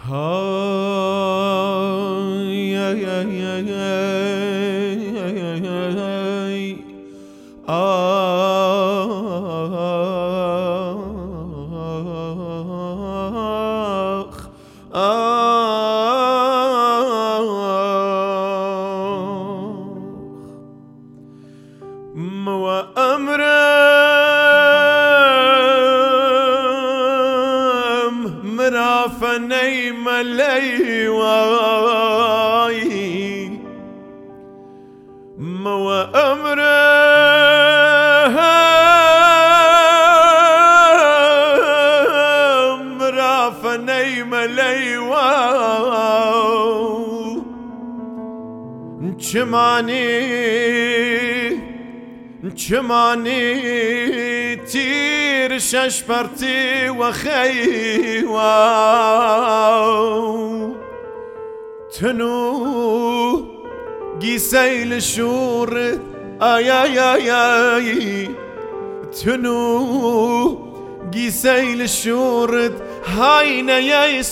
هاي هاي هاي هاي آخ وأمرم مرافني ملي واي وأمرم مرافني ملي واو چمانی تیر شش پرتی و خیواو تنو گیسیل شورت آی آی آی آی تنو گیسیل شورت های نیای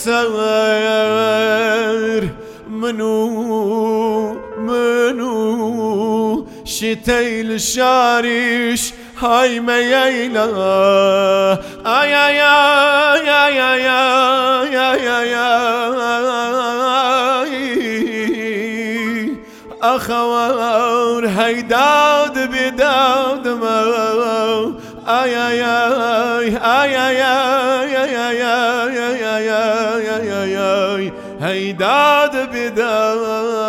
سر منو شتيل شارش هاي ميلا آي آي آي آي آي آي آي آي أخوار هيداد بداد مو آي آي آي آي آي آي آي آي آي آي آي هيداد بداد